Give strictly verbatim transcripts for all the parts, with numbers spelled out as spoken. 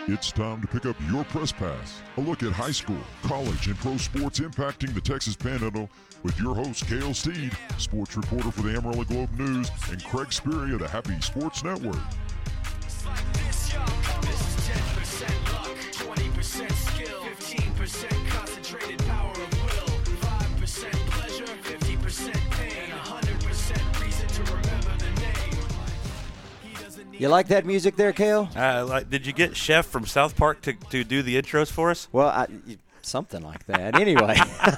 It's time to pick up your Press Pass. A look at high school, college, and pro sports impacting the Texas Panhandle with your host, Cale Steed, sports reporter for the Amarillo Globe News, and Craig Sperry of the Happy Sports Network. It's like this, y'all. This is ten percent luck, twenty percent skill, fifteen percent concentrated power of will, five percent pleasure, fifty percent pain, one hundred percent reason to remember the name. You like that music there, Cale? Uh, like, did you get Chef from South Park to, to do the intros for us? Well, I, something like that. Anyway,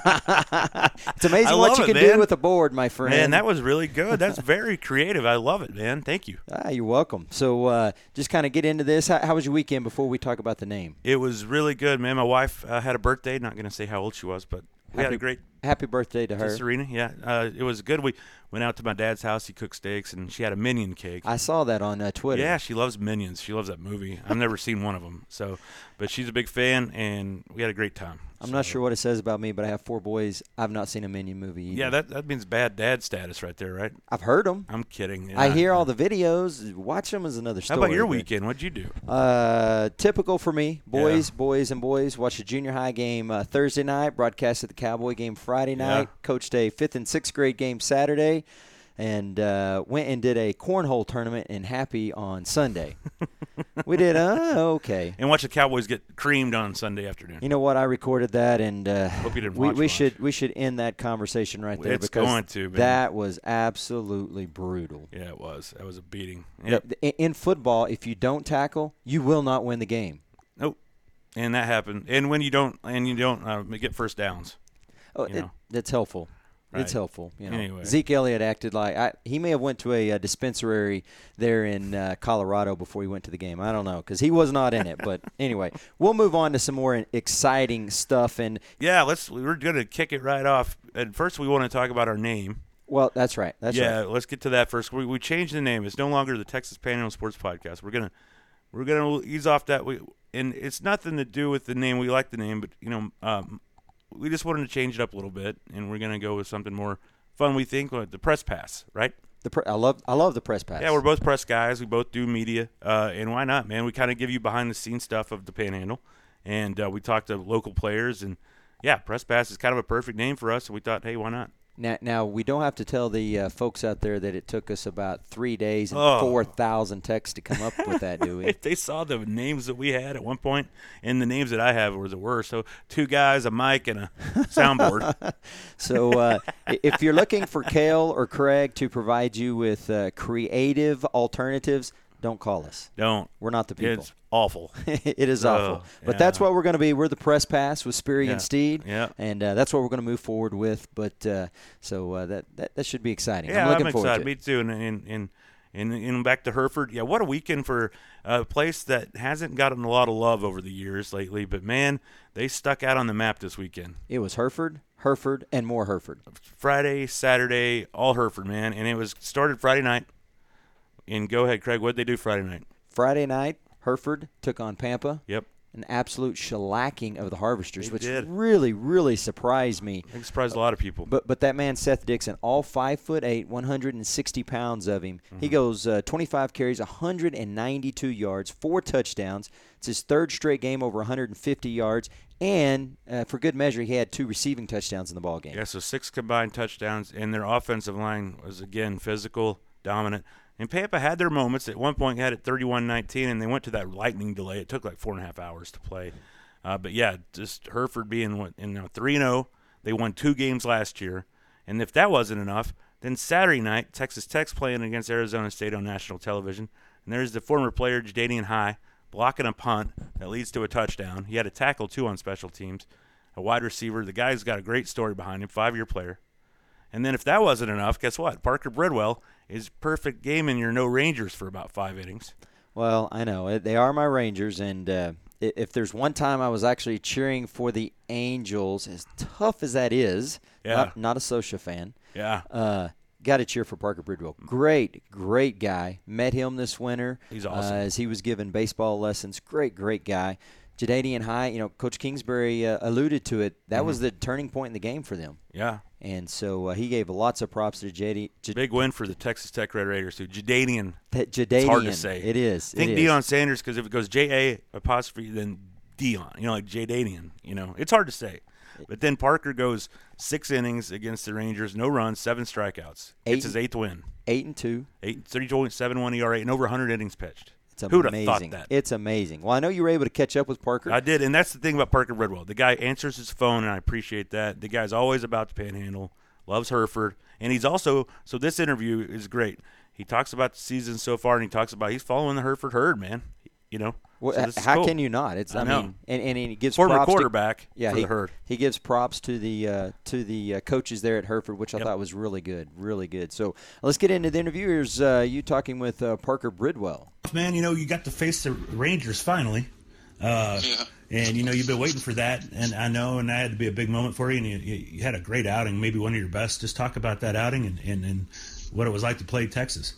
it's amazing I what love you it, can man. do with a board, my friend. Man, that was really good. That's very creative. I love it, man. Thank you. Ah, you're welcome. So uh, just kind of get into this. How, how was your weekend before we talk about the name? It was really good, man. My wife uh, had a birthday. Not going to say how old she was, but we happy, had a great happy birthday to her. to Serena. Yeah, uh, it was good. We went out to my dad's house. He cooked steaks, and she had a Minion cake. I saw that on uh, Twitter. Yeah, she loves Minions. She loves that movie. I've never seen one of them, so but she's a big fan, and we had a great time. I'm so, not sure what it says about me, but I have four boys. I've not seen a Minion movie either. Yeah, that that means bad dad status right there, right? I've heard them. I'm kidding. I Yeah. hear all the videos. Watch them is another How story. about your but- weekend? What'd you do? Uh, typical for me. Boys, Yeah. boys, and boys. Watched the junior high game uh, Thursday night. Broadcasted the Cowboy game Friday night. Yeah. Coached a fifth and sixth grade game Saturday. And uh, went and did a cornhole tournament in Happy on Sunday. We did, uh, okay. And watch the Cowboys get creamed on Sunday afternoon. You know what? I recorded that, and uh, Hope you didn't we, watch we much. should we should end that conversation right there It's because going to, man. that was absolutely brutal. Yeah, it was. That was a beating. Yep. In in football, if you don't tackle, you will not win the game. Nope. And that happened. And when you don't, and you don't uh, get first downs. Oh, You it, know. that's helpful. Right. It's helpful. You know. Anyway. Zeke Elliott acted like I, he may have went to a, uh dispensary there in uh, Colorado before he went to the game. I don't know because he was not in it. But anyway, we'll move on to some more exciting stuff. And Yeah, let's. We're gonna kick it right off. And first, we want to talk about our name. well, that's right. That's yeah, right. let's get to that first. We we changed the name. It's no longer the Texas Panhandle Sports Podcast. We're gonna we're gonna ease off that. We and it's nothing to do with the name. We like the name, but you know, um, we just wanted to change it up a little bit, and we're gonna go with something more fun. We think like the Press Pass, right? The pre- I love I love the press pass. Yeah, we're both press guys. We both do media, uh, and why not, man? We kind of give you behind the scenes stuff of the Panhandle, and uh, we talk to local players, and yeah, Press Pass is kind of a perfect name for us. So we thought, hey, why not? Now, now we don't have to tell the uh, folks out there that it took us about three days and Oh. four thousand texts to come up with that, do we? If they saw the names that we had at one point, and the names that I have were the worst. So two guys, a mic, and a soundboard. So uh, i- if you're looking for Cale or Craig to provide you with uh, creative alternatives, don't call us. Don't. We're not the people. It's awful. It is Oh, awful. But yeah. that's what we're going to be. We're the Press Pass with Sperry Yeah. and Steed. Yeah. And uh, that's what we're going to move forward with. But uh, so uh, that, that that should be exciting. Yeah, I'm looking I'm forward excited. to Me it. too. And and, and and and back to Hereford. Yeah, what a weekend for a place that hasn't gotten a lot of love over the years lately. But man, they stuck out on the map this weekend. It was Hereford, Hereford, and more Hereford. Friday, Saturday, all Hereford, man. And it was started Friday night. And go ahead, Craig. What did they do Friday night? Friday night, Hereford took on Pampa. Yep. An absolute shellacking of the Harvesters, They which did. really, really surprised me. I think it surprised a lot of people. But but that man Seth Dixon, all five foot eight, one hundred sixty pounds of him. Mm-hmm. He goes uh, twenty-five carries, one hundred ninety-two yards, four touchdowns. It's his third straight game over one hundred fifty yards, and uh, for good measure, he had two receiving touchdowns in the ball game. Yeah, so six combined touchdowns, and their offensive line was, again, physical, dominant. And Pampa had their moments. At one point, had it thirty-one nineteen, and they went to that lightning delay. It took like four and a half hours to play. Uh, but, yeah, just Hereford being what, you know, three and oh. They won two games last year. And if that wasn't enough, then Saturday night, Texas Tech's playing against Arizona State on national television. And there's the former player, Jadanian High, blocking a punt that leads to a touchdown. He had a tackle, too, on special teams. A wide receiver. The guy's got a great story behind him, five-year player. And then if that wasn't enough, guess what? Parker Bridwell is perfect game in your no Rangers for about five innings. Well, I know. They are my Rangers, and uh, i- if there's one time I was actually cheering for the Angels, as tough as that is, Yeah. not, not a Socia fan, Yeah. uh, got to cheer for Parker Bridwell. Great, great guy. Met him this winter. He's awesome. Uh, as he was giving baseball lessons. Great, great guy. Jadadian High, you know, Coach Kingsbury uh, alluded to it. That Mm-hmm. was the turning point in the game for them. Yeah. And so uh, he gave lots of props to J D. Big win for the Texas Tech Red Raiders, too. Jadadian. Jadadian. It's hard to say. It is. Think it is. Deion Sanders, because if it goes J A apostrophe, then Dion. You know, like Jadadian. You know, it's hard to say. But then Parker goes six innings against the Rangers, no runs, seven strikeouts. Eight, it's his eighth win. Eight and two. Eight, three point seven one E R A, and over one hundred innings pitched. It's Who would have amazing. thought that? It's amazing. Well, I know you were able to catch up with Parker. I did, and that's the thing about Parker Bridwell. The guy answers his phone, and I appreciate that. The guy's always about the panhandle, loves Hereford, and he's also – so this interview is great. He talks about the season so far, and he talks about he's following the Hereford herd, man. You know? Well, so this is how cool. can you not? It's I, I know. mean, and, and he gives Former props quarterback to, yeah, for he, the Herd. He gives props to the uh, to the uh, coaches there at Hereford, which I Yep. thought was really good, really good. So let's get into the interview. Here's uh, you talking with uh, Parker Bridwell. Man, you know, you got to face the Rangers finally. Uh, Yeah. And, you know, you've been waiting for that. And I know, and that had to be a big moment for you. And you, you had a great outing, maybe one of your best. Just talk about that outing and, and, and what it was like to play Texas.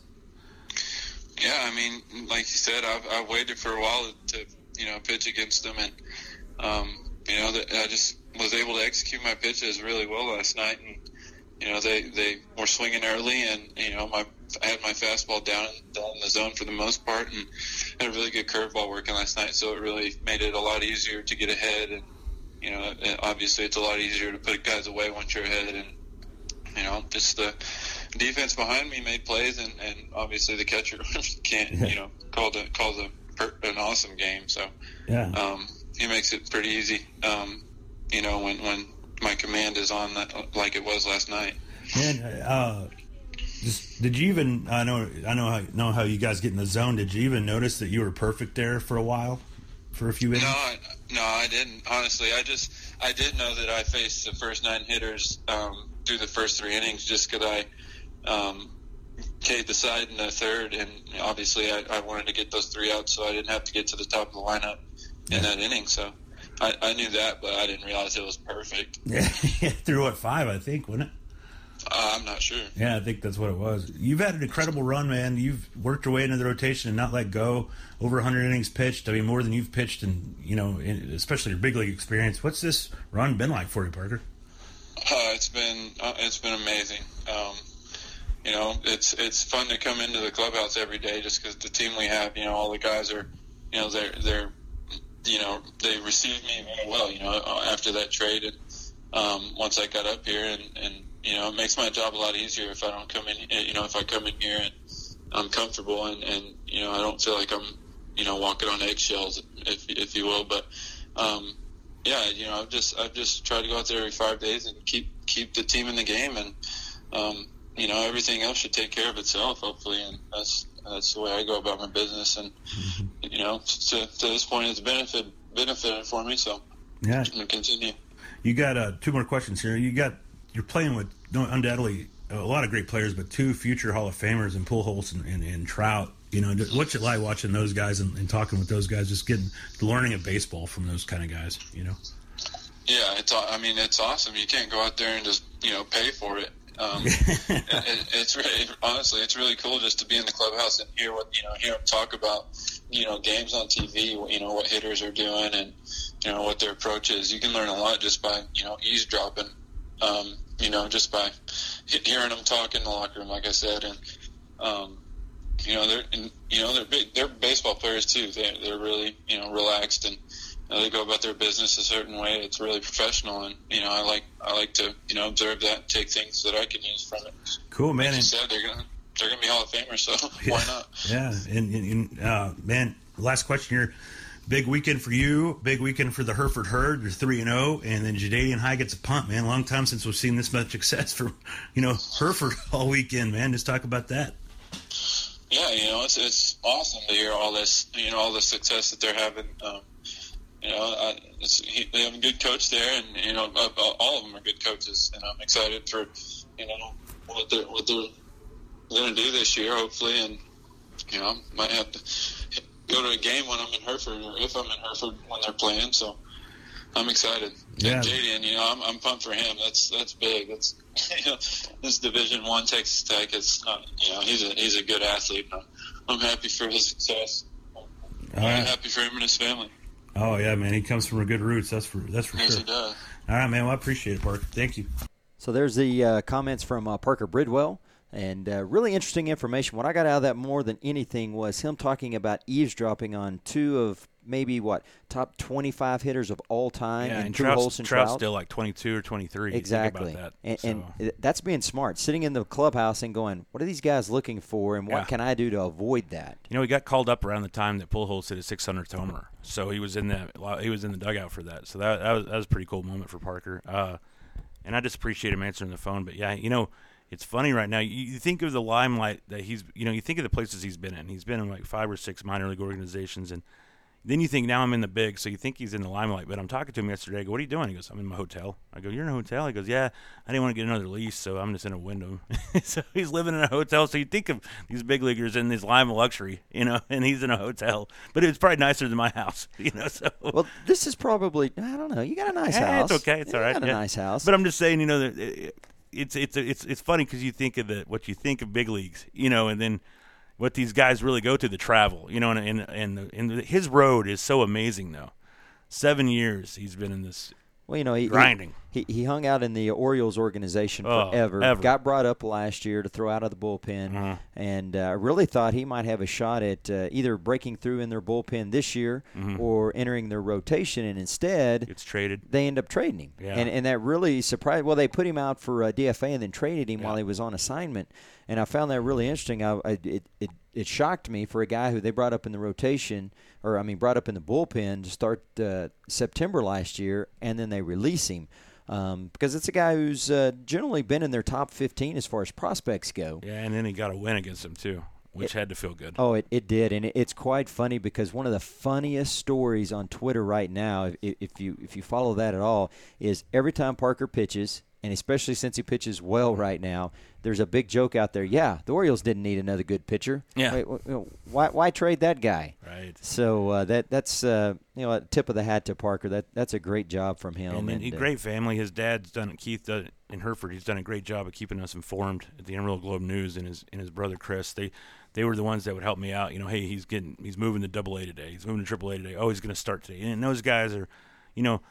Yeah, I mean, like you said, I've, I waited for a while to, you know, pitch against them, and um, you know, the, I just was able to execute my pitches really well last night, and you know, they, they were swinging early, and you know, my I had my fastball down down in the zone for the most part, and had a really good curveball working last night, so it really made it a lot easier to get ahead, and you know, obviously it's a lot easier to put guys away once you're ahead, and you know, just the defense behind me made plays, and, and obviously the catcher can't, you know, called a, called a, an awesome game. So Yeah. um, he makes it pretty easy, um, you know, when, when my command is on that, like it was last night. Man, uh, just, did you even, I know I know how, know how you guys get in the zone. Did you even notice that you were perfect there for a while, for a few innings? No, I, no, I didn't. Honestly, I just I did know that I faced the first nine hitters um, through the first three innings, just because I um, K'd the side in the third, and obviously I, I wanted to get those three outs, so I didn't have to get to the top of the lineup in Yeah. that inning. So I, I knew that, but I didn't realize it was perfect. Yeah, through what, five, I think, wasn't it? Uh, I'm not sure. Yeah, I think that's what it was. You've had an incredible run, man. You've worked your way into the rotation and not let go. Over one hundred innings pitched. I mean, more than you've pitched, in, you know, in, especially your big league experience. What's this run been like for you, Parker? Uh, it's been uh, it's been amazing. Um, you know, it's it's fun to come into the clubhouse every day, just because the team we have, you know, all the guys are, you know, they're they're, you know, they received me very well, you know, after that trade, and um, once I got up here, and, and you know, it makes my job a lot easier if I don't come in, you know, if I come in here and I'm comfortable, and, and you know, I don't feel like I'm, you know, walking on eggshells, if if you will, but. Um, Yeah, you know, I've just I've just tried to go out there every five days and keep keep the team in the game, and um, you know, everything else should take care of itself, hopefully, and that's that's the way I go about my business, and you know, to, to this point, it's benefit benefited for me, so Yeah. I'm gonna continue. You got uh, two more questions here. You got you're playing with no, undoubtedly a lot of great players, but two future Hall of Famers in Pujols and, and, and Trout. You know, what's it like watching those guys and, and talking with those guys? Just getting the learning of baseball from those kind of guys. You know. Yeah, it's I mean it's awesome. You can't go out there and just you know pay for it. Um, it, it it's really honestly it's really cool just to be in the clubhouse and hear what you know hear them talk about you know games on T V. You know what hitters are doing and you know what their approach is. You can learn a lot just by you know eavesdropping. Um, you know just by hearing them talk in the locker room, like I said, and um, you know they're and, you know they're big, they're baseball players too. They they're really you know relaxed and. You know, they go about their business a certain way. It's really professional, and you know, I like I like to you know observe that, and take things that I can use from it. Cool, man. Like you And- said, they're gonna they're gonna be Hall of Famers, so why not? Yeah, and, and, and uh, man, last question here. Big weekend for you. Big weekend for the Hereford Herd. You're three and zero, and then Jadadian High gets a punt. Man, long time since we've seen this much success for you know Hereford all weekend. Man, just talk about that. Yeah, you know, it's it's awesome to hear all this, you know, all the success that they're having. Um, you know, I, it's, he, they have a good coach there, and you know, all of them are good coaches, and I'm excited for you know what they're what they're going to do this year, hopefully, and you know, might have to go to a game when I'm in Hereford, or if I'm in Hereford when they're playing. So I'm excited. Yeah. And Jadian, you know, I'm, I'm pumped for him. That's that's big. That's you know, this Division One Texas Tech is, uh, you know, he's a he's a good athlete. I'm, I'm happy for his success. I'm right. happy for him and his family. Oh yeah, man, he comes from a good roots. That's for that's for Yes, sure. he does. All right, man. Well, I appreciate it, Parker. Thank you. So there's the uh, comments from uh, Parker Bridwell, and uh, really interesting information. What I got out of that more than anything was him talking about eavesdropping on two of maybe, what, top twenty-five hitters of all time, Yeah, in and Drew Trout's, Holson Trout's Trout. still like twenty-two or twenty-three. Exactly. Think about that. And, So, and that's being smart, sitting in the clubhouse and going, what are these guys looking for, and what Yeah. can I do to avoid that? you know, he got called up around the time that Pujols hit his six hundredth homer, so he was in the he was in the dugout for that. So that that was, that was a pretty cool moment for Parker. Uh, and I just appreciate him answering the phone. But yeah, you know, it's funny right now. You, you think of the limelight that he's, you know, you think of the places he's been in. He's been in like five or six minor league organizations, and then you think, now I'm in the big, so you think he's in the limelight. But I'm talking to him yesterday. I go, what are you doing? He goes, I'm in my hotel. I go, you're in a hotel? He goes, yeah, I didn't want to get another lease, so I'm just in a window. So he's living in a hotel. So you think of these big leaguers in this lime of luxury, you know, and he's in a hotel. But it's probably nicer than my house, you know. So Well, this is probably, I don't know, you got a nice Eh, house. it's okay. It's You all right. got a yeah. nice house. But I'm just saying, you know, that it, it's it's it's it's funny because you think of the what you think of big leagues, you know, and then what these guys really go to, the travel, you know, and and and, the, and the, his road is so amazing though. Seven years he's been in this. Well, you know, he, grinding. He, he hung out in the Orioles organization Oh, forever. ever. Got brought up last year to throw out of the bullpen, Mhm. and uh, really thought he might have a shot at uh, either breaking through in their bullpen this year Mhm. or entering their rotation. And instead, Gets traded. they end up trading him. Yeah. And and that really surprised. Well, they put him out for uh, D F A and then traded him Yeah. while he was on assignment. And I found that really interesting. I, I it, it it shocked me for a guy who they brought up in the rotation, or I mean brought up in the bullpen to start uh, September last year, and then they release him. Um, because it's a guy who's uh, generally been in their top fifteen as far as prospects go. Yeah, and then he got a win against him too, which It- had to feel good. Oh, it, it did, and it, it's quite funny because one of the funniest stories on Twitter right now, if, if you if you follow that at all, is every time Parker pitches, and especially since he pitches well right now, there's a big joke out there. Yeah, the Orioles didn't need another good pitcher. Yeah. Wait, wh- why why trade that guy? Right. So uh, that that's uh, you know a tip of the hat to Parker. That that's a great job from him. And, and, uh, great family. His dad's done it. Keith done it in Hereford. He's done a great job of keeping us informed at the Amarillo Globe News, and his and his brother Chris. They they were the ones that would help me out. You know, hey, he's getting he's moving to Double A today. He's moving to Triple A today. Oh, he's going to start today. And those guys are, you know,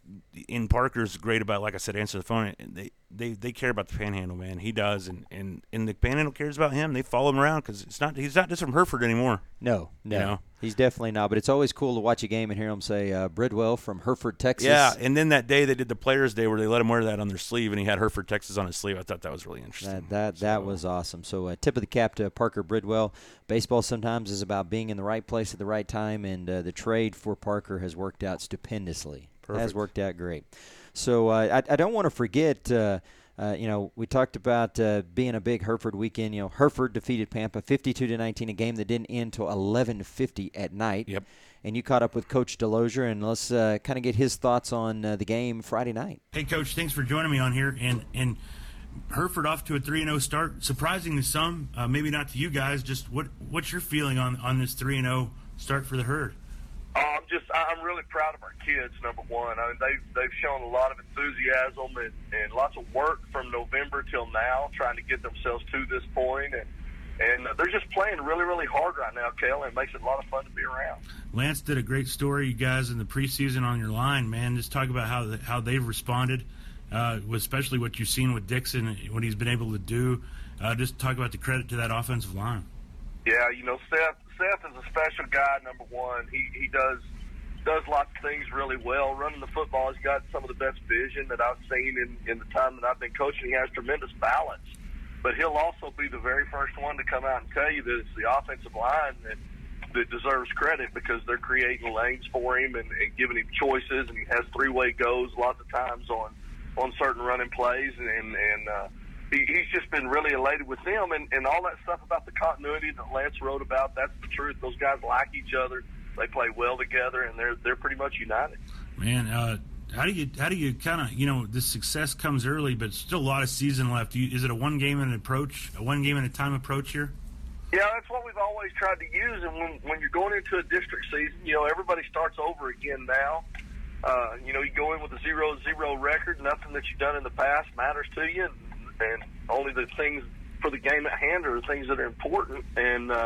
in Parker's great about, like I said, answer the phone. They they they care about the Panhandle, man. He does, and and, and the Panhandle cares about him. They follow him around because it's not he's not just from Hereford anymore. no, no, you know? he's definitely not. But it's always cool to watch a game and hear him say uh, Bridwell from Hereford, Texas. Yeah, and then that day they did the Players' Day where they let him wear that on their sleeve, and he had Hereford, Texas on his sleeve. I thought that was really interesting. That that, that So- was awesome. So uh, tip of the cap to Parker Bridwell. Baseball sometimes is about being in the right place at the right time, and uh, the trade for Parker has worked out stupendously. It has Perfect. worked out great. So uh, I, I don't want to forget, uh, uh, you know, we talked about uh, being a big Hereford weekend. You know, Hereford defeated Pampa fifty-two to nineteen, a game that didn't end till eleven fifty at night. Yep. And you caught up with Coach Delosier, and let's uh, kind of get his thoughts on uh, the game Friday night. Hey, Coach, thanks for joining me on here. And and Hereford off to a three and oh start, surprising to some, uh, maybe not to you guys. Just what what's your feeling on, on this three and oh start for the Herd? Oh, I'm just, I'm really proud of our kids, number one. I mean, they've, they've shown a lot of enthusiasm and, and lots of work from November till now, trying to get themselves to this point. And, and they're just playing really, really hard right now, Kel, and it makes it a lot of fun to be around. Lance did a great story, you guys, in the preseason on your line, man. Just talk about how the, how they've responded, uh, especially what you've seen with Dixon, what he's been able to do. Uh, just talk about the credit to that offensive line. Yeah, you know, Seth Seth is a special guy, number one. He he does does lots of things really well. Running the football, he's got some of the best vision that I've seen in, in the time that I've been coaching. He has tremendous balance. But he'll also be the very first one to come out and tell you that it's the offensive line that, that deserves credit because they're creating lanes for him and, and giving him choices, and he has three-way goes lots of times on, on certain running plays, and, and uh, he, he's just been really elated with them, and, and all that stuff about the continuity that Lance wrote about, that's the truth. Those guys like each other. They play well together, and they're they're pretty much united. Man, uh, how do you how do you kind of, you know, this success comes early, but still a lot of season left. You, is it a one game at an approach, a one game at a time approach here? Yeah, that's what we've always tried to use. And when when you're going into a district season, you know, everybody starts over again now. Uh, you know, you go in with a zero zero record. Nothing that you've done in the past matters to you, and, and only the things for the game at hand are the things that are important. And uh,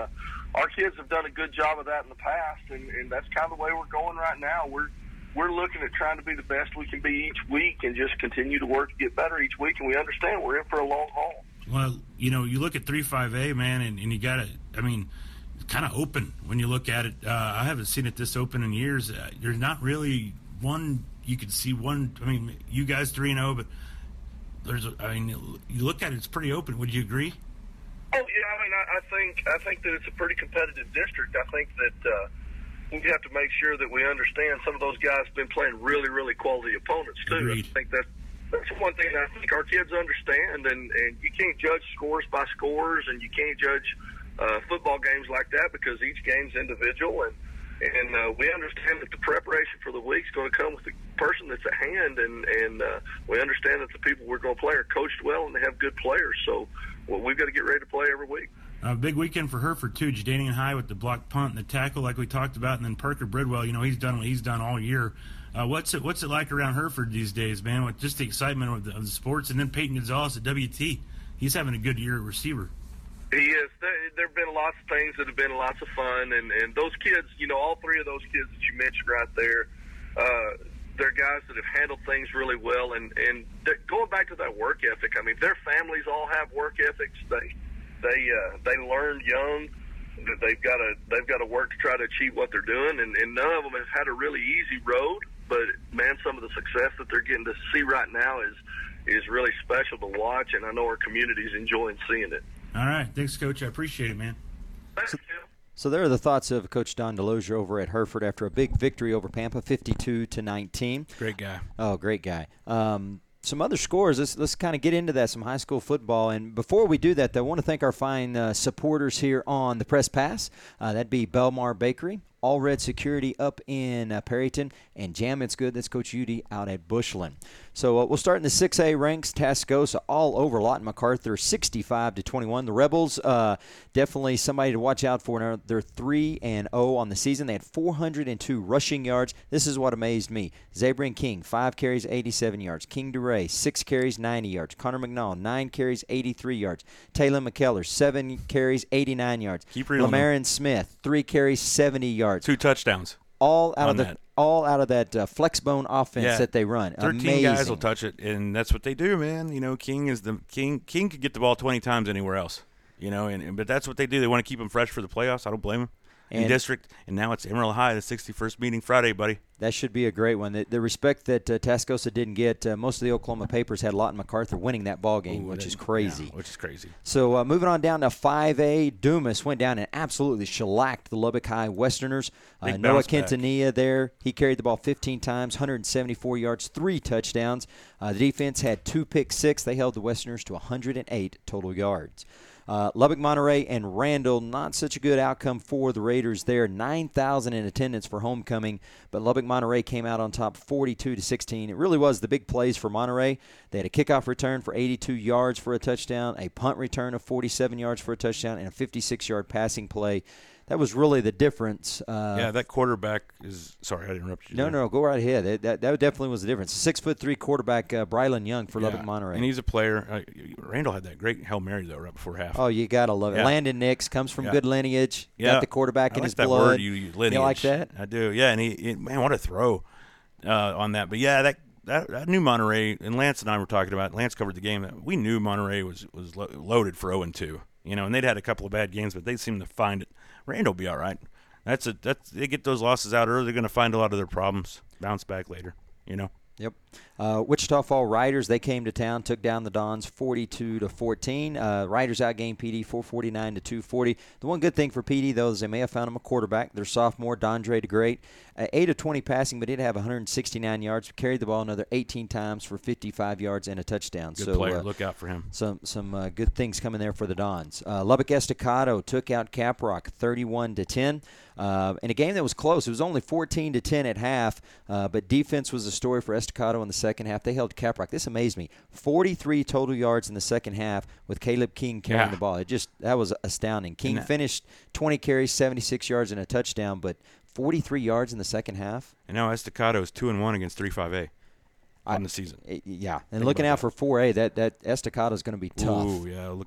our kids have done a good job of that in the past, and, and that's kind of the way we're going right now. We're we're looking at trying to be the best we can be each week and just continue to work to get better each week, and we understand we're in for a long haul. Well, you know, you look at three five A, man, and, and you got to, I mean, it's kind of open when you look at it. Uh, I haven't seen it this open in years. Uh, there's not really one, you could see one, I mean, you guys three and oh, but there's, I mean, you look at it, it's pretty open. Would you agree? Oh, yeah, I mean, I, I think I think that it's a pretty competitive district. I think that uh, we have to make sure that we understand some of those guys have been playing really, really quality opponents, too. Agreed. I think that that's one thing I think our kids understand, and, and you can't judge scores by scores, and you can't judge uh, football games like that because each game's individual, and and uh, we understand that the preparation for the week's going to come with the person that's at hand, and, and uh, we understand that the people we're going to play are coached well and they have good players, so well, we've got to get ready to play every week. A uh, big weekend for Hereford, too. Jadanian High with the block punt and the tackle like we talked about, and then Parker Bridwell, you know, he's done what he's done all year. Uh, what's it What's it like around Hereford these days, man, with just the excitement of the, of the sports? And then Peyton Gonzalez at W T. He's having a good year at receiver. He is. There, there have been lots of things that have been lots of fun, and, and those kids, you know, all three of those kids that you mentioned right there, uh, they're guys that have handled things really well, and, and going back to that work ethic, I mean, their families all have work ethics. They they uh, they learned young that they've got to they've got to work to try to achieve what they're doing, and, and none of them have had a really easy road. But man, some of the success that they're getting to see right now is is really special to watch, and I know our community's enjoying seeing it. All right, thanks, Coach. I appreciate it, man. Thanks, Tim. So there are the thoughts of Coach Don Delozier over at Hereford after a big victory over Pampa, fifty-two to nineteen. Great guy. Oh, great guy. Um, some other scores. Let's let's kind of get into that, some high school football. And before we do that, though, I want to thank our fine uh, supporters here on the Press Pass. Uh, that'd be Belmar Bakery, All Red Security up in uh, Perryton, and Jam It's Good. That's Coach Udy out at Bushland. So uh, we'll start in the six A ranks. Tascosa all over Lawton MacArthur, sixty-five to twenty-one. The Rebels uh, definitely somebody to watch out for. Now, they're three and oh on the season. They had four hundred two rushing yards. This is what amazed me. Zabrin King, five carries, eighty-seven yards. King DeRay, six carries, ninety yards. Connor McNall, nine carries, eighty-three yards. Taylor McKellar, seven carries, eighty-nine yards. Keep reeling. Lamarin Smith, three carries, seventy yards. Two touchdowns. All out on of the that. all out of that uh, flexbone offense Yeah. that they run. Thirteen Amazing. guys will touch it, and that's what they do, man. You know, King is the King. King could get the ball twenty times anywhere else. You know, and, and but that's what they do. They want to keep them fresh for the playoffs. I don't blame them. In And- district, and now it's Emerald High, the sixty-first meeting Friday, buddy. That should be a great one. The, the respect that uh, Tascosa didn't get, uh, most of the Oklahoma papers had Lawton MacArthur winning that ball game, Ooh, which that- is crazy. yeah, which is crazy. So uh, moving on down to five A, Dumas went down and absolutely shellacked the Lubbock High Westerners. Uh, Big Noah bounce back. Quintanilla there, he carried the ball fifteen times, one hundred seventy-four yards, three touchdowns. Uh, the defense had two pick six. They held the Westerners to one hundred eight total yards. Uh, Lubbock, Monterey, and Randall, not such a good outcome for the Raiders there. nine thousand in attendance for homecoming, but Lubbock, Monterey came out on top forty-two to sixteen. It really was the big plays for Monterey. They had a kickoff return for eighty-two yards for a touchdown, a punt return of forty-seven yards for a touchdown, and a fifty-six-yard passing play. That was really the difference. Uh, Yeah, that quarterback is – sorry, I interrupted you. no, there. no, go right ahead. That, that, that definitely was the difference. Six foot three quarterback uh, Brylan Young for Yeah, Lubbock, Monterey. And he's a player. Uh, Randall had that great Hail Mary, though, right before half. Oh, you gotta love it. Yeah. Landon Nix comes from Yeah. good lineage. Yeah. Got the quarterback I in like his that blood. word you use, lineage. You like that? I do. Yeah, and he, he man, what a throw uh, on that. But yeah, that, that that new Monterey, and Lance and I were talking about. Lance covered the game. We knew Monterey was was lo- loaded for oh and two. You know, and they'd had a couple of bad games, but they seemed to find it. Randall will be all right. That's a that's they get those losses out early. They're going to find a lot of their problems, bounce back later. You know. Yep. Uh, Wichita Fall Riders, they came to town, took down the Dons forty-two to fourteen. Uh, Riders outgained P D four forty-nine to two forty. The one good thing for P D, though, is they may have found him a quarterback. Their sophomore, Dondre DeGreat, uh, eight of twenty passing, but did have one hundred sixty-nine yards. Carried the ball another eighteen times for fifty-five yards and a touchdown. Good so, player. Uh, Look out for him. Some some uh, good things coming there for the Dons. Uh, Lubbock Estacado took out Caprock thirty-one to ten. Uh, in a game that was close. It was only fourteen to ten at half, uh, but defense was the story for Estacado in the second half. They held Caprock. This amazed me. forty-three total yards in the second half with Caleb King carrying Yeah. the ball. It just that was astounding. King that- finished twenty carries, seventy-six yards and a touchdown, but forty-three yards in the second half. And now Estacado is two and one against three five A on the season. It- yeah, and Think looking about out for four A, that that Estacado is going to be tough. Ooh, yeah, look out.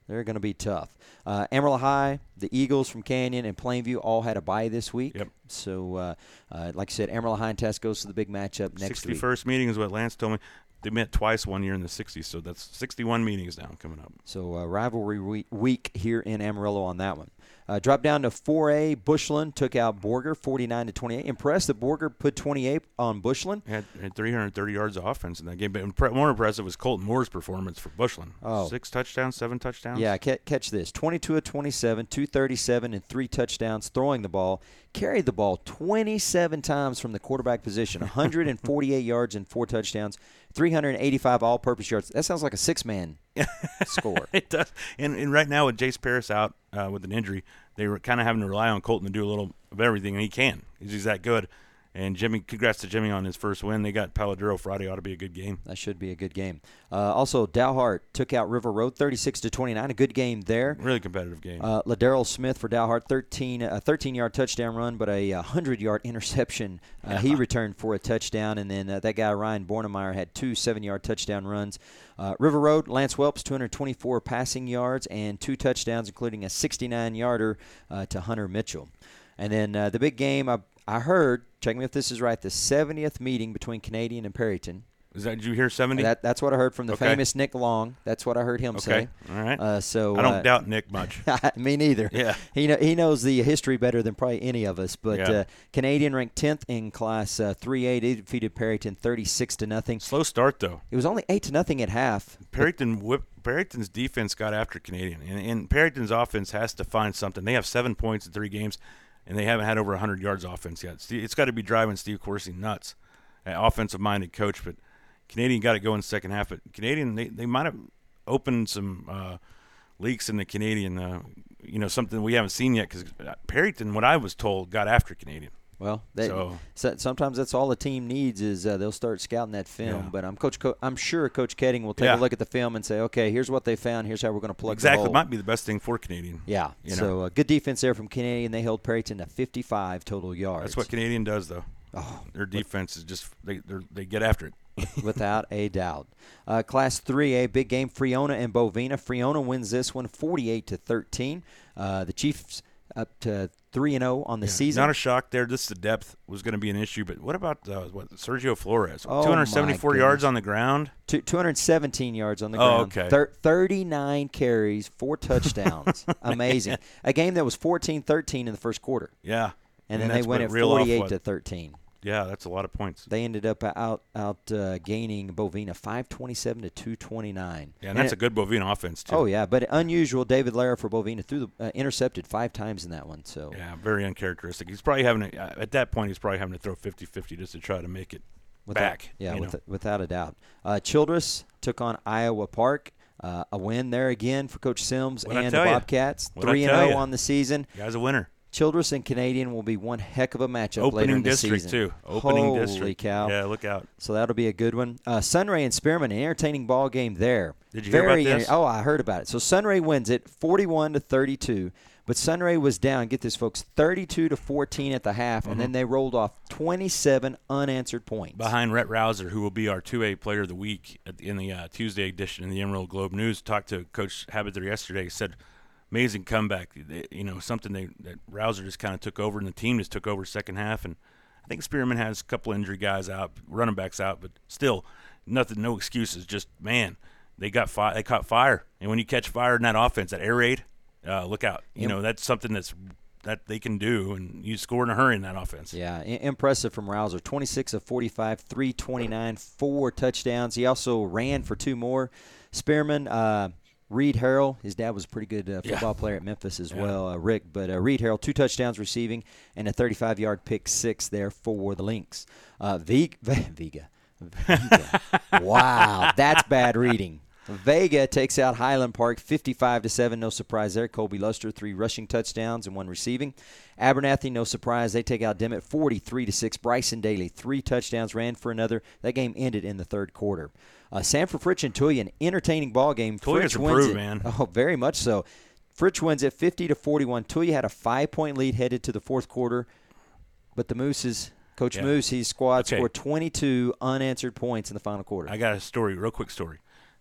They're going to be tough. Uh, Amarillo High, the Eagles from Canyon, and Plainview all had a bye this week. Yep. So, uh, uh, like I said, Amarillo High and Tascosa, the big matchup next week. sixty-first meeting is what Lance told me. They met twice one year in the sixties, so that's sixty-one meetings now coming up. So uh, rivalry week, week here in Amarillo on that one. Uh, drop down to four A. Bushland took out Borger forty-nine to twenty-eight. Impressed that Borger put twenty-eight on Bushland. Had, had three hundred thirty yards of offense in that game. But impre- more impressive was Colton Moore's performance for Bushland. Oh. Six touchdowns, seven touchdowns. Yeah, ca- catch this. twenty-two of twenty-seven, two thirty-seven, and three touchdowns throwing the ball. Carried the ball twenty-seven times from the quarterback position, one hundred forty-eight yards and four touchdowns, three hundred eighty-five all-purpose yards. That sounds like a six-man score. It does. And, and right now with Jace Paris out uh, with an injury, they were kind of having to rely on Colton to do a little of everything, and he can. He's, he's that good. And Jimmy, congrats to Jimmy on his first win. They got Paladuro Friday. Ought to be a good game. That should be a good game. Uh, also, Dalhart took out River Road thirty-six to twenty-nine. A good game there. Really competitive game. Uh, Ladero Smith for Dalhart, thirteen, a thirteen-yard touchdown run, but a one hundred-yard interception. Uh, yeah. He returned for a touchdown, and then uh, that guy Ryan Bornemeyer had two seven-yard touchdown runs. Uh, River Road, Lance Welps, two hundred twenty-four passing yards and two touchdowns, including a sixty-nine-yarder uh, to Hunter Mitchell. And then uh, the big game, I, I heard, check me if this is right, the seventieth meeting between Canadian and Perryton. Is that, did you hear seventy? That, that's what I heard from the Okay. famous Nick Long. That's what I heard him say. Okay, all right. Uh, so I don't uh, doubt Nick much. me neither. Yeah. He know, he knows the history better than probably any of us. But Yeah. uh, Canadian ranked tenth in Class uh, three A. They defeated Perryton thirty-six to nothing. Slow start, though. It was only eight to nothing at half. Perryton whip, Perryton's defense got after Canadian, and, and Perryton's offense has to find something. They have seven points in three games, and they haven't had over one hundred yards offense yet. Steve, it's got to be driving Steve Coursey nuts, an offensive-minded coach. But Canadian got it going in the second half. But Canadian, they, they might have opened some uh, leaks in the Canadian, uh, you know, something we haven't seen yet. Because Perryton, what I was told, got after Canadian. Well, they, So- so, sometimes that's all the team needs is uh, they'll start scouting that film. Yeah. But I'm Coach. Co- I'm sure Coach Ketting will take Yeah. a look at the film and say, okay, here's what they found. Here's how we're going to plug Exactly, the hole. might be the best thing for Canadian. Yeah. You know. So uh, good defense there from Canadian. They held Perryton to fifty-five total yards. That's what Canadian does, though. Oh, Their defense is just they they're- they get after it. without a doubt. Uh, Class three A, big game, Friona and Bovina. Friona wins this one forty-eight to thirteen. Uh, the Chiefs up to three and oh on the Yeah, season. Not a shock there. This the depth was going to be an issue, but what about uh, what Sergio Flores? Oh, two hundred seventy-four my yards goodness. on the ground. Two, two hundred seventeen yards on the Oh, ground. okay. Thir- thirty-nine carries, four touchdowns. Amazing. A game that was fourteen thirteen in the first quarter. Yeah, And, I mean, then they that's win what it real off forty-eight what- to thirteen. Yeah, that's a lot of points. They ended up out out uh, gaining Bovina five twenty-seven to two twenty-nine. Yeah, and that's it- a good Bovina offense too. Oh yeah, but unusual. David Lara for Bovina threw the uh, intercepted five times in that one. So Yeah, very uncharacteristic. He's probably having to, uh, at that point he's probably having to throw fifty-fifty just to try to make it without, back. Yeah, you with, know. without a doubt. Uh, Childress took on Iowa Park. Uh, a win there again for Coach Sims What'd I and the tell ya? Bobcats. What'd I three and tell zero ya? on the season. Guy's a winner. Childress and Canadian will be one heck of a matchup later Opening in the district season. too. Opening Holy district. cow! Yeah, look out. So that'll be a good one. Uh, Sunray and Spearman, an entertaining ball game there. Did you hear Very about this? enter- Oh, I heard about it. So Sunray wins it forty-one to thirty-two, but Sunray was down. Get this, folks, thirty-two to fourteen at the half, and then they rolled off twenty-seven unanswered points. Behind Rhett Rouser, who will be our two A Player of the Week at the, in the uh, Tuesday edition in the Emerald Globe News. Talked to Coach Habither yesterday. He said, amazing comeback. They, you know, something they, that Rouser just kind of took over, and the team just took over second half. And I think Spearman has a couple injury guys out, running backs out, but still, nothing, no excuses. Just, man, they got fi- they caught fire. And when you catch fire in that offense, that air raid, uh, look out. You Yep. know, that's something that's that they can do, and you score in a hurry in that offense. Yeah, I- impressive from Rouser. twenty-six of forty-five, three twenty-nine, four touchdowns. He also ran for two more. Spearman, uh, Reed Harrell, his dad was a pretty good uh, football Yeah. player at Memphis as Yeah. well, uh, Rick. But uh, Reed Harrell, two touchdowns receiving and a thirty-five-yard pick six there for the Lynx. Uh, Vega, Vega, Vega. Wow, that's bad reading. Vega takes out Highland Park fifty-five to seven. No surprise there. Colby Luster, three rushing touchdowns and one receiving. Abernathy, no surprise. They take out Dimmitt forty-three to six. Bryson Daly, three touchdowns, ran for another. That game ended in the third quarter. Uh, Sanford Fritch and Tuya, an entertaining ball game. Tuya's Fritch wins improved, it. man. Oh, very much so. Fritch wins it fifty to forty-one. Tuya had a five-point lead headed to the fourth quarter, but the Mooses, Coach Yeah. Moose, his squad Okay. scored twenty-two unanswered points in the final quarter. I got a story, real quick story.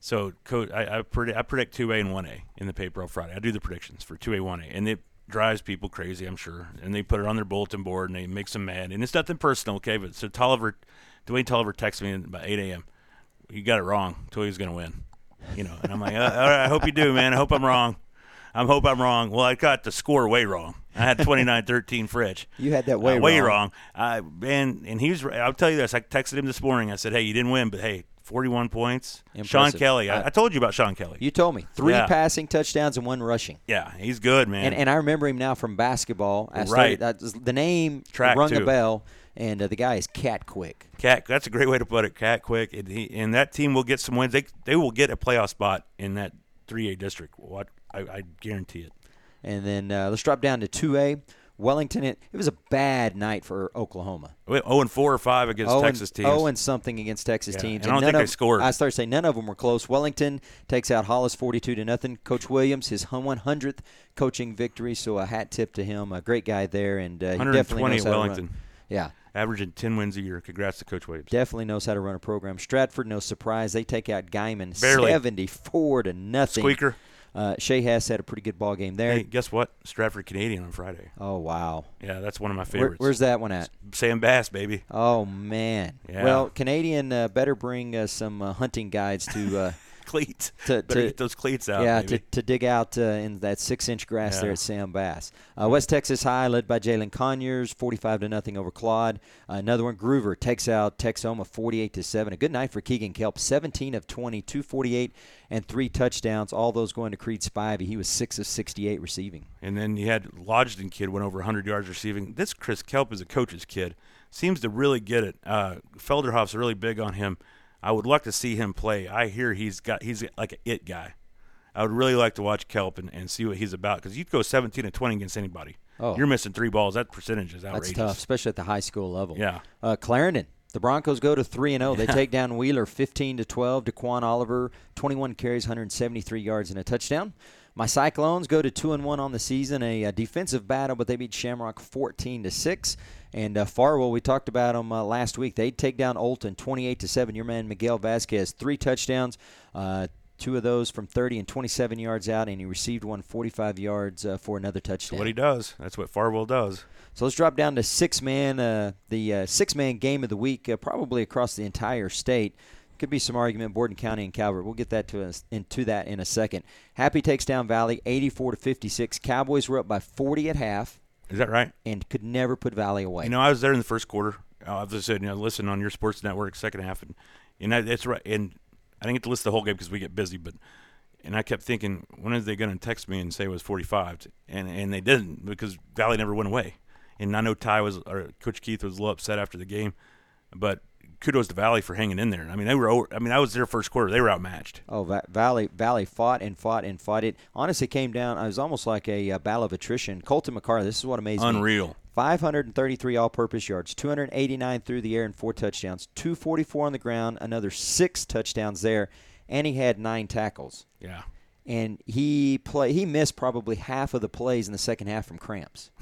So, coach, I, I, predict, I predict two A and one A in the paper on Friday. I do the predictions for two A, one A, and it drives people crazy, I'm sure. And they put it on their bulletin board, and they make them mad. And it's nothing personal, okay? But so Tolliver, Dwayne Tolliver texted me at about eight A M You got it wrong. Toyo's going to win. You know, and I'm like, uh, all right, I hope you do, man. I hope I'm wrong. I hope I'm wrong. Well, I got the score way wrong. I had twenty-nine thirteen Fritch. You had that way uh, wrong. Way wrong. I, and, and he was, I'll tell you this. I texted him this morning. I said, hey, you didn't win, but, hey, forty-one points. Impressive. Sean Kelly. I, I told you about Sean Kelly. You told me. Three Yeah. passing touchdowns and one rushing. Yeah, he's good, man. And, and I remember him now from basketball. I Right. started, that was, the name Track, rung too. a bell, and uh, the guy is cat quick. Cat, that's a great way to put it. Cat quick, and, he, and that team will get some wins. They they will get a playoff spot in that three A district. What I, I guarantee it. And then uh, let's drop down to two A. Wellington, it, it was a bad night for Oklahoma. Oh and four or five against oh Texas and, teams. Oh and something against Texas Yeah, teams. and I don't none think of, they scored. I started to say none of them were close. Wellington takes out Hollis forty-two to nothing. Coach Williams, his one hundredth coaching victory, so a hat tip to him. A great guy there, and uh, he definitely knows at how Wellington. to run. Yeah. Averaging ten wins a year. Congrats to Coach Williams. Definitely knows how to run a program. Stratford, no surprise, they take out Guyman Barely. seventy-four to nothing. Squeaker. Uh, Shea Hess had a pretty good ball game there. Hey, guess what? Stratford Canadian on Friday. Oh, wow. Yeah, that's one of my Where, favorites. where's that one at? Sam Bass, baby. Oh, man. Yeah. Well, Canadian uh, better bring uh, some uh, hunting guides to uh, Cleats. To- Better to- get those cleats out, yeah, baby. to, to dig out uh, in that six-inch grass Yeah. there at Sam Bass. Uh, West Texas High, led by Jalen Conyers, forty-five to nothing over Claude. Uh, another one, Groover takes out Texoma, forty-eight to seven. A good night for Keegan Kelp, seventeen of twenty, two forty-eight, and three touchdowns. All those going to Creed Spivey. He was six of sixty-eight receiving. And then you had Lodgton kid went over one hundred yards receiving. This Chris Kelp is a coach's kid. Seems to really get it. Uh, Felderhoff's really big on him. I would like to see him play. I hear he's got he's like an it guy. I would really like to watch Kelp and, and see what he's about because you go seventeen and twenty against anybody. Oh. You're missing three balls. That percentage is outrageous. That's tough, especially at the high school level. Yeah. Uh, Clarendon. The Broncos go to three and oh. They take down Wheeler fifteen to twelve. DeQuan Oliver, twenty-one carries, one hundred seventy-three yards and a touchdown. My Cyclones go to two and one on the season, a, a defensive battle, but they beat Shamrock fourteen to six. And uh, Farwell, we talked about them uh, last week. They take down Olton twenty-eight to seven. Your man Miguel Vasquez, three touchdowns, uh, two of those from thirty and twenty-seven yards out, and he received one forty-five yards uh, for another touchdown. That's what he does. That's what Farwell does. So let's drop down to six-man, uh, the uh, six-man game of the week, uh, probably across the entire state. Could be some argument, Borden County and Calvert. We'll get that to us into that in a second. Happy takes down Valley, eighty-four to fifty-six. Cowboys were up by forty at half. Is that right? And could never put Valley away. You know, I was there in the first quarter. I was said, you know, listen on your sports network second half, and and that, that's right. And I didn't get to listen to the whole game because we get busy, but and I kept thinking, when are they going to text me and say it was forty-five? And and they didn't because Valley never went away. And I know Ty was, or Coach Keith was a little upset after the game, but kudos to Valley for hanging in there. I mean, they were. Over, I mean, I was there first quarter. They were outmatched. Oh, Va- Valley Valley fought and fought and fought. It honestly came down. It was almost like a, a battle of attrition. Colton McCarr, this is what amazed me. Unreal. five hundred thirty-three all-purpose yards, two hundred eighty-nine through the air and four touchdowns, two forty-four on the ground, another six touchdowns there, and he had nine tackles. Yeah. And he play he missed probably half of the plays in the second half from cramps.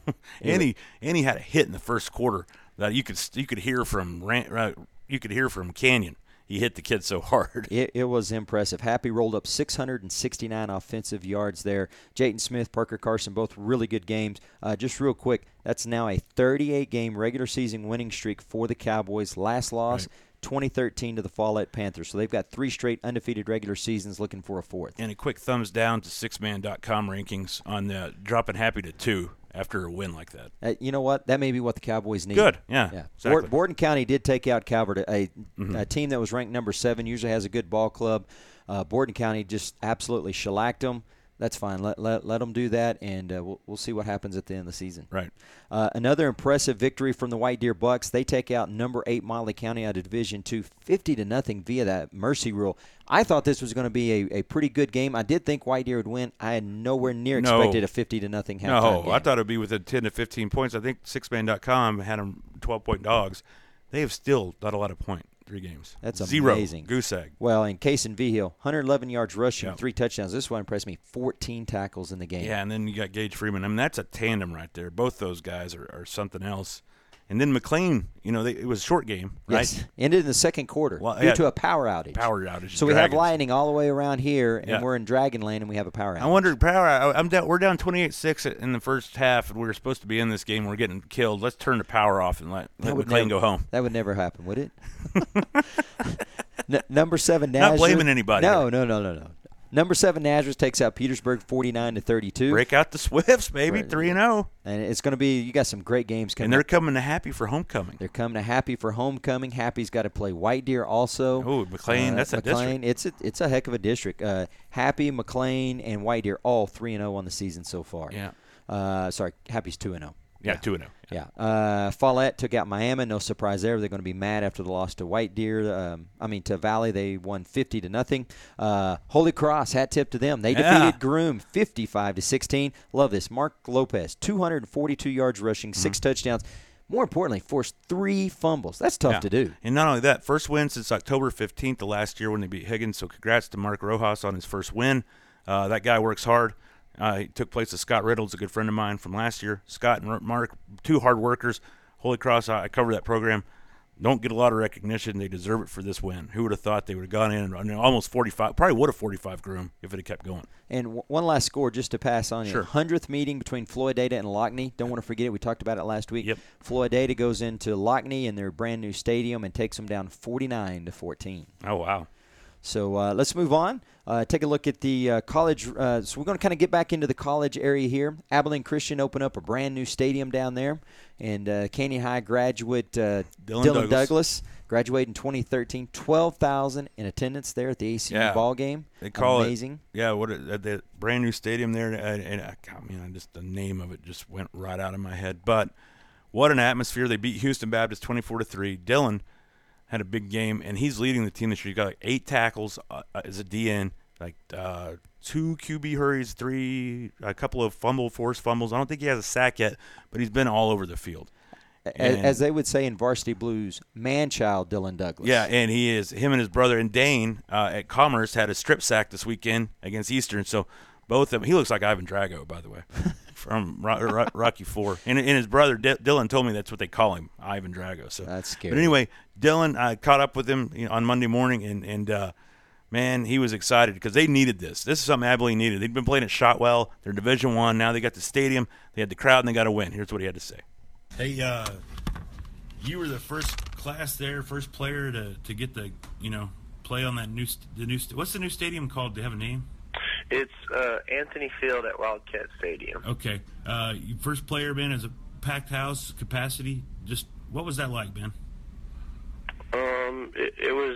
and he and he had a hit in the first quarter that you could you could hear from uh, you could hear from Canyon. He hit the kid so hard. It, it was impressive. Happy rolled up six hundred sixty-nine offensive yards there. Jayton Smith, Parker Carson, both really good games. Uh, just real quick, that's now a thirty-eight game regular season winning streak for the Cowboys. Last loss, right. twenty thirteen to the Follett Panthers. So they've got three straight undefeated regular seasons, looking for a fourth. And a quick thumbs down to six man dot com rankings on the dropping Happy to two after a win like that. Uh, you know what? That may be what the Cowboys need. Good, yeah. yeah. Exactly. Borden County did take out Calvert, a, mm-hmm. a team that was ranked number seven, usually has a good ball club. Uh, Borden County just absolutely shellacked them. That's fine. Let let, let them do that, and uh, we'll, we'll see what happens at the end of the season. Right. Uh, another impressive victory from the White Deer Bucks. They take out number eight Molly County out of Division Two, fifty to nothing via that mercy rule. I thought this was going to be a, a pretty good game. I did think White Deer would win. I had nowhere near no. expected a fifty to nothing halftime No, game. I thought it would be within ten to fifteen points. I think six man dot com had them twelve point dogs. They have still not a lot of point. Three games. That's Zero. amazing. Goose egg. Well, in Cason Vigil, one hundred eleven yards rushing, yep. three touchdowns. This one impressed me. fourteen tackles in the game. Yeah, and then you got Gage Freeman. I mean, that's a tandem right there. Both those guys are, are something else. And then McLean, you know, they, it was a short game, right? Yes, ended in the second quarter Well, due yeah. to a power outage. Power outage. So we have Dragons. lightning all the way around here, and Yeah. we're in Dragonland, and we have a power outage. I wondered, power. I- I'm down. We're down twenty-eight six in the first half, and we were supposed to be in this game. We're getting killed. Let's turn the power off and let, let That would McLean never- go home. That would never happen, would it? N- number seven, Not Nazareth. blaming anybody No, here. no, no, no, no. Number seven, Nazareth takes out Petersburg forty-nine to thirty-two. Break out the Swifts, baby, Right. three and zero, And it's going to be, you got some great games coming and they're up. coming to Happy for homecoming. They're coming to Happy for homecoming. Happy's got to play White Deer also. Oh, McLean, that's a McLean, district. It's a, it's a heck of a district. Uh, Happy, McLean, and White Deer all three and zero on the season so far. Yeah, Uh, sorry, Happy's two and zero. yeah, two and zero. Yeah. Uh, Follette took out Miami. No surprise there. They're going to be mad after the loss to White Deer. Um, I mean, to Valley. They won fifty to nothing. Uh, Holy Cross, hat tip to them. They Yeah. defeated Groom fifty-five to sixteen. Love this. Mark Lopez, two hundred forty-two yards rushing, six Mm-hmm. touchdowns. More importantly, forced three fumbles. That's tough Yeah. to do. And not only that, first win since October fifteenth of last year when they beat Higgins. So congrats to Mark Rojas on his first win. Uh, that guy works hard. Uh, he took place of Scott Riddle's a good friend of mine from last year. Scott and Mark, two hard workers. Holy Cross, I, I cover that program. Don't get a lot of recognition. They deserve it for this win. Who would have thought they would have gone in and run almost forty-five, probably would have forty-five Groom if it had kept going. And w- one last score just to pass on. Sure. Your hundredth meeting between Floydada and Lockney. Don't want to forget it. We talked about it last week. Yep. Floydada goes into Lockney in their brand new stadium and takes them down forty-nine to fourteen. Oh, wow. So uh, let's move on. Uh, take a look at the uh, college. Uh, so we're going to kind of get back into the college area here. Abilene Christian opened up a brand new stadium down there. And uh, Canyon High graduate uh, Dylan Dylan, Douglas. Douglas. graduated in twenty thirteen. twelve thousand in attendance there at the A C U Yeah. ball game. They call Amazing. it, yeah, what it, uh, the brand new stadium there, and, and I, I mean, I just the name of it just went right out of my head. But what an atmosphere! They beat Houston Baptist twenty-four to three. Dylan had a big game, and he's leading the team this year. He got like eight tackles uh, as a D N, like uh, two Q B hurries, three, a couple of fumble, forced fumbles. I don't think he has a sack yet, but he's been all over the field. As, And- as they would say in Varsity Blues, man-child Dylan Douglas. Yeah, and he is him and his brother and Dane uh, at Commerce had a strip sack this weekend against Eastern. So both of them, he looks like Ivan Drago, by the way, from Ro- Ro- Rocky Four. And, and his brother D- Dylan told me that's what they call him, Ivan Drago. So That's scary. But anyway, Dylan, I caught up with him you know, on Monday morning, and and uh, man, he was excited because they needed this. This is something Abilene needed. They'd been playing at Shotwell. They're Division One. Now they got the stadium. They had the crowd, and they got to win. Here's what he had to say. Hey, uh, you were the first class there, first player to, to get the, you know, play on that new, st- the new, st- what's the new stadium called? Do you have a name? It's uh, Anthony Field at Wildcat Stadium. Okay. Uh, you first player, man, as a packed house capacity. Just what was that like, man? Um, it, it was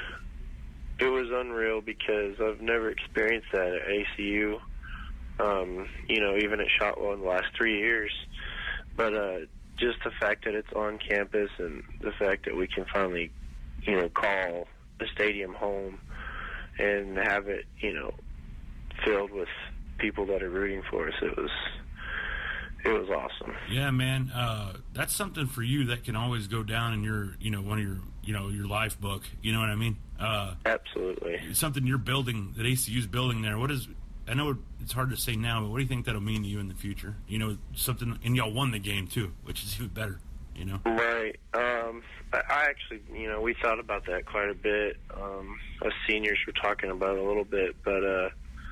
it was unreal because I've never experienced that at A C U. Um, you know, even at Shotwell in the last three years. But uh, just the fact that it's on campus and the fact that we can finally, you know, call the stadium home and have it, you know, filled with people that are rooting for us, it was it was awesome. Yeah, man. Uh, that's something for you that can always go down in your, you know, one of your, you know, your life book. You know what I mean? Uh, Absolutely. it's something you're building, that A C U's building there. What is? I know it's hard to say now, but what do you think that'll mean to you in the future? You know, something, and y'all won the game too, which is even better. You know. Right. Um, I, I actually, you know, we thought about that quite a bit. Um, us seniors were talking about it a little bit, but uh,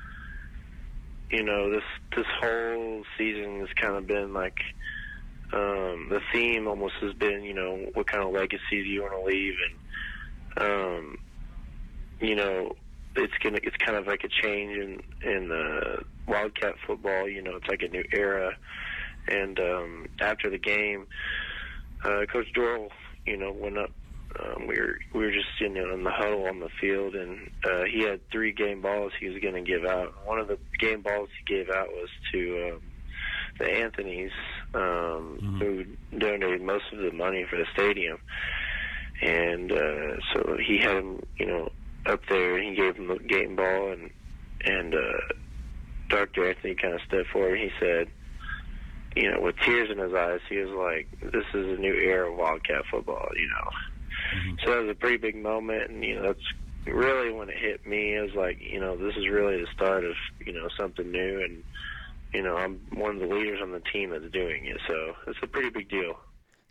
you know, this this whole season has kind of been like um, the theme almost has been, you know, what kind of legacy do you want to leave, and um, you know, it's gonna it's kind of like a change in in uh, Wildcat football. You know, it's like a new era, and um, after the game. Uh, Coach Doral, you know, went up. Um, we were we were just you know in the huddle on the field, and uh, he had three game balls he was going to give out. One of the game balls he gave out was to um, the Anthonys, um, mm-hmm. who donated most of the money for the stadium, and uh, so he had him, you know, up there, and he gave him the game ball, and and uh, Doctor Anthony kind of stepped forward, and he said, you know, with tears in his eyes, he was like, this is a new era of Wildcat football, you know. Mm-hmm. So that was a pretty big moment, and, you know, that's really when it hit me. It was like, you know, this is really the start of, you know, something new, and, you know, I'm one of the leaders on the team that's doing it, so it's a pretty big deal.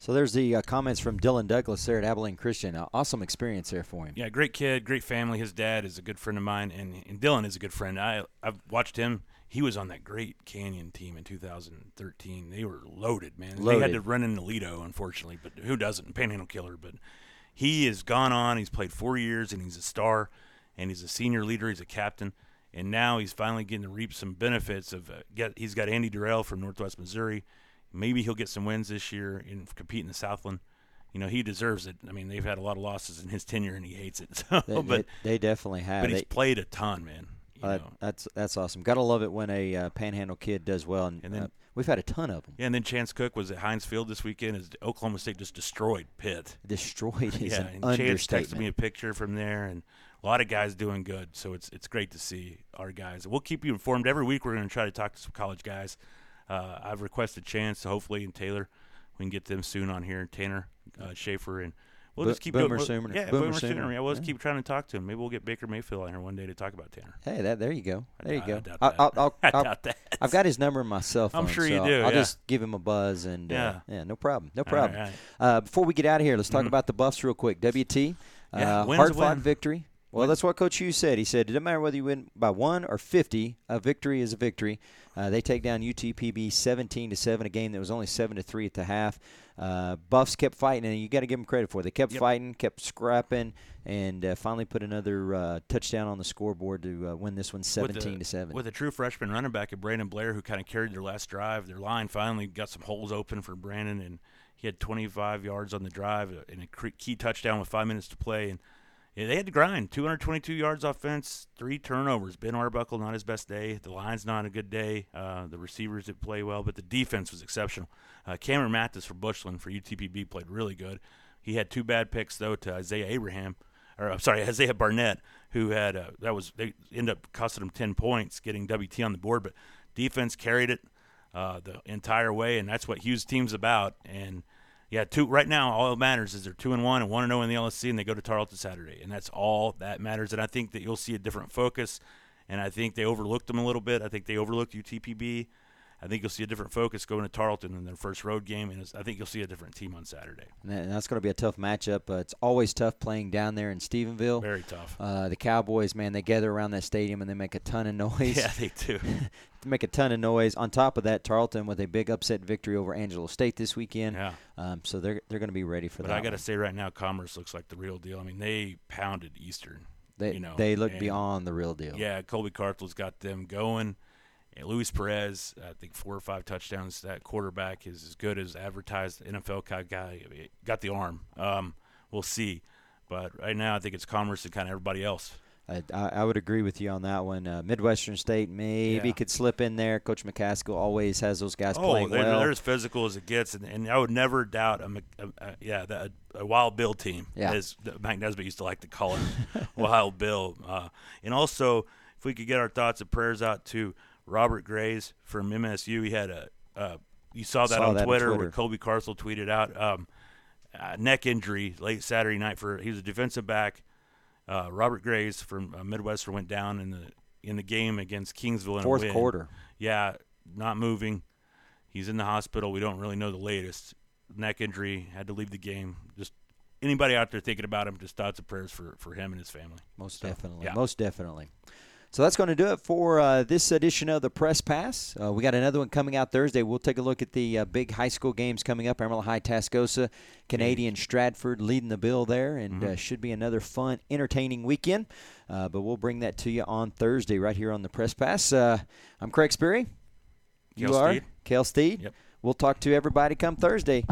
So there's the uh, comments from Dylan Douglas there at Abilene Christian. Uh, awesome experience there for him. Yeah, great kid, great family. His dad is a good friend of mine, and, and Dylan is a good friend. I, I've watched him. He was on that great Canyon team in two thousand thirteen. They were loaded, man. Loaded. They had to run into Lido, unfortunately, but who doesn't? Panhandle killer. But he has gone on. He's played four years, and he's a star, and he's a senior leader. He's a captain, and now he's finally getting to reap some benefits of uh, get. He's got Andy Durrell from Northwest Missouri. Maybe he'll get some wins this year and compete in the Southland. You know, he deserves it. I mean, they've had a lot of losses in his tenure, and he hates it. So, They, but they, they definitely have. but he's They- played a ton, man. You Uh, know. that's that's awesome. Gotta love it when a uh, Panhandle kid does well, and, And then- uh, we've had a ton of them. Yeah, and then Chance Cook was at Heinz Field this weekend as Oklahoma State just destroyed Pitt. Destroyed is yeah, an and Chance understatement. texted me a picture from there, and a lot of guys doing good. So it's it's great to see our guys. We'll keep you informed every week. We're going to try to talk to some college guys. Uh, I've requested Chance, so hopefully, and Taylor, we can get them soon on here. Tanner, uh, Schaefer, and we'll Bo- just keep Boomer doing. Sooner. Yeah, Boomer Boomer Sooner. Sooner. Yeah, we'll just Yeah. keep trying to talk to him. Maybe we'll get Baker Mayfield on here one day to talk about Tanner. Hey, that there you go. There you I go. doubt I'll, that. I'll, I'll, I I'll- doubt that. I've got his number in my cell phone. I'm sure you so do, I'll yeah. just give him a buzz and uh, Yeah. yeah, no problem, no All right, problem. all right. Uh, before we get out of here, let's talk Mhm. about the Buffs real quick. W T, Yeah, uh, win's a hard-fought win. victory. Well, that's what Coach Hughes said. He said it doesn't matter whether you win by one or fifty. A victory is a victory. Uh, they take down U T P B seventeen to seven, a game that was only seven to three at the half. Uh, Buffs kept fighting, and you got to give them credit for it. They kept Yep. fighting, kept scrapping, and uh, finally put another uh, touchdown on the scoreboard to uh, win this one seventeen to seven. With a true freshman running back, at Brandon Blair, who kind of carried their last drive. Their line finally got some holes open for Brandon, and he had twenty-five yards on the drive and a cre- key touchdown with five minutes to play. And yeah, they had to grind. two hundred twenty-two yards offense, three turnovers. Ben Arbuckle, not his best day. The line's not a good day. Uh, the receivers did play well, but the defense was exceptional. Uh, Cameron Mathis for Bushland for U T P B played really good. He had two bad picks, though, to Isaiah Abraham. Or I'm sorry, Isaiah Barnett, who had uh, that was they ended up costing him ten points, getting W T on the board. But defense carried it uh, the entire way, and that's what Hughes' team's about. And yeah, two right now, all that matters is they're two and one and one and zero in the L S C, and they go to Tarleton Saturday, and that's all that matters. And I think that you'll see a different focus, and I think they overlooked them a little bit. I think they overlooked U T P B. I think you'll see a different focus going to Tarleton in their first road game, and it's, I think you'll see a different team on Saturday. And that- and that's going to be a tough matchup. Uh, it's always tough playing down there in Stephenville. Very tough. Uh, the Cowboys, man, they gather around that stadium and they make a ton of noise. Yeah, they do. They make a ton of noise. On top of that, Tarleton with a big upset victory over Angelo State this weekend. Yeah. Um, so they're they're going to be ready for But that. I got to one. say right now, Commerce looks like the real deal. I mean, they pounded Eastern. they you know, they look and- beyond the real deal. Yeah, Colby Carthel's got them going. And Luis Perez, I think four or five touchdowns. That quarterback is as good as advertised. N F L guy, got the arm. Um, we'll see. But right now, I think it's Commerce and kind of everybody else. I, I, I would agree with you on that one. Uh, Midwestern State maybe Yeah. could slip in there. Coach McCaskill always has those guys Oh, playing they're, well. they're as physical as it gets, and, and I would never doubt a, Mc- a, a yeah the, a Wild Bill team, Yeah. as Mike Nesbitt used to like to call it, Wild Bill. Uh, and also, if we could get our thoughts and prayers out to Robert Grays from M S U, he had a uh, you saw that Saw on that on Twitter, Twitter. where Colby Carthel tweeted out um, uh, neck injury late Saturday night for he was a defensive back. Uh, Robert Grays from uh, Midwestern went down in the in the game against Kingsville in Fourth a win. quarter. Yeah, not moving. He's in the hospital. We don't really know the latest. Neck injury, had to leave the game. Just anybody out there thinking about him, just thoughts and prayers for, for him and his family. Most So, definitely. yeah. Most definitely. So that's going to do it for uh, this edition of the Press Pass. Uh, we got another one coming out Thursday. We'll take a look at the uh, big high school games coming up. Amarillo High, Tascosa, Canadian Stratford leading the bill there, and uh, should be another fun, entertaining weekend. Uh, but we'll bring that to you on Thursday right here on the Press Pass. Uh, I'm Craig Sperry. You Cale are Steed. Cale Steed. Yep. We'll talk to everybody come Thursday.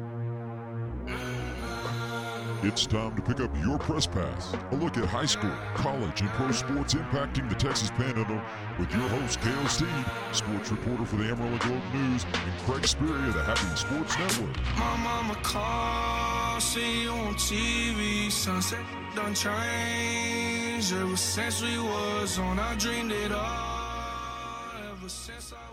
It's time to pick up your Press Pass. A look at high school, college, and pro sports impacting the Texas Panhandle with your host, Cale Steed, sports reporter for the Amarillo Globe News, and Craig Sperry of the Happy Sports Network. My mama called, see you on T V. Sunset done changed. Ever since we was on, I dreamed it all. Ever since I